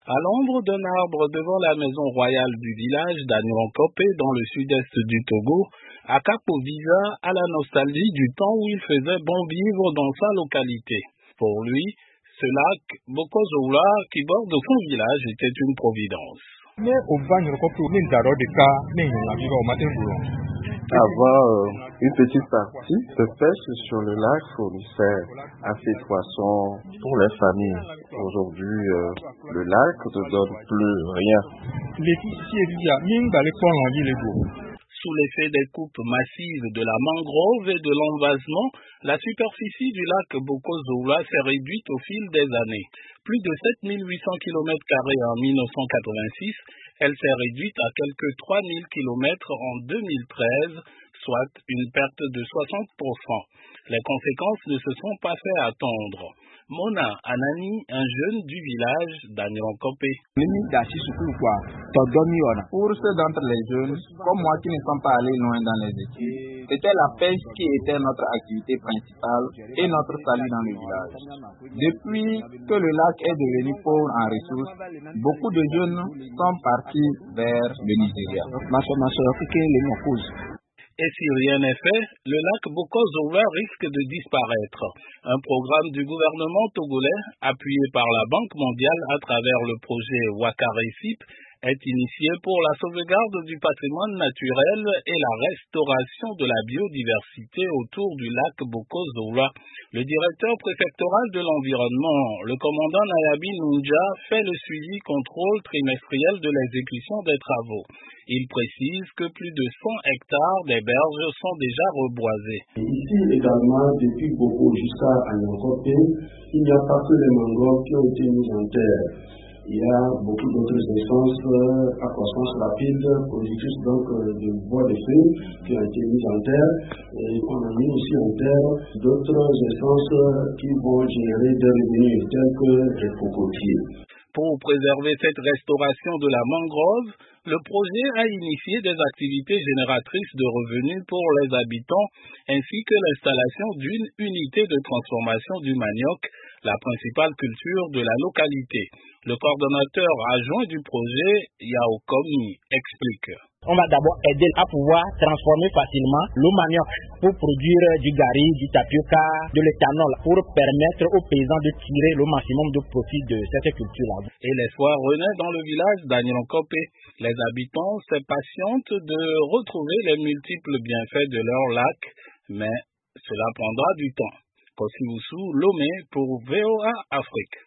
À l'ombre d'un arbre devant la maison royale du village d'Anironkopé dans le sud-est du Togo, Akapo visa à la nostalgie du temps où il faisait bon vivre dans sa localité. Pour lui, ce lac Bokozoula qui borde son village était une providence. Avant une petite partie de pêche sur le lac fournissait assez de poissons pour les familles. Aujourd'hui, le lac ne donne plus rien. Sous l'effet des coupes massives de la mangrove et de l'envasement, la superficie du lac Bokozoula s'est réduite au fil des années. Plus de 7800 km² en 1986, elle s'est réduite à quelques 3000 km en 2013, soit une perte de 60%. Les conséquences ne se sont pas fait attendre. Mona Anani, un jeune du village d'Anironkopé. Pour ceux d'entre les jeunes, comme moi qui ne sont pas allés loin dans les études, c'était la pêche qui était notre activité principale et notre salut dans le village. Depuis que le lac est devenu pauvre en ressources, beaucoup de jeunes sont partis vers le Nigeria. Et si rien n'est fait, le lac Bokozoula risque de disparaître. Un programme du gouvernement togolais, appuyé par la Banque mondiale à travers le projet Wakare-SIP, est initié pour la sauvegarde du patrimoine naturel et la restauration de la biodiversité autour du lac Bokozoula. Le directeur préfectoral de l'environnement, le commandant Nayabi Nunja, fait le suivi contrôle trimestriel de l'exécution des travaux. Il précise que plus de 100 hectares des berges sont déjà reboisés. Ici également, depuis Boko jusqu'à Anironkopé, il n'y a pas que les mangroves qui ont été mises en terre. Il y a beaucoup d'autres essences à croissance rapide, productrices donc de bois de feuilles qui ont été mises en terre. Et on a mis aussi en terre d'autres essences qui vont générer des revenus tels que les cocotiers. Pour préserver cette restauration de la mangrove, le projet a initié des activités génératrices de revenus pour les habitants ainsi que l'installation d'une unité de transformation du manioc, la principale culture de la localité. Le coordonnateur adjoint du projet, Yao Komi, explique. On va d'abord aider à pouvoir transformer facilement le manioc pour produire du gari, du tapioca, de l'éthanol, pour permettre aux paysans de tirer le maximum de profit de cette culture-là. Et l'espoir renaît dans le village d'Anironkopé. Les habitants s'impatientent de retrouver les multiples bienfaits de leur lac, mais cela prendra du temps. Kosiwusu Lomé pour VOA Afrique.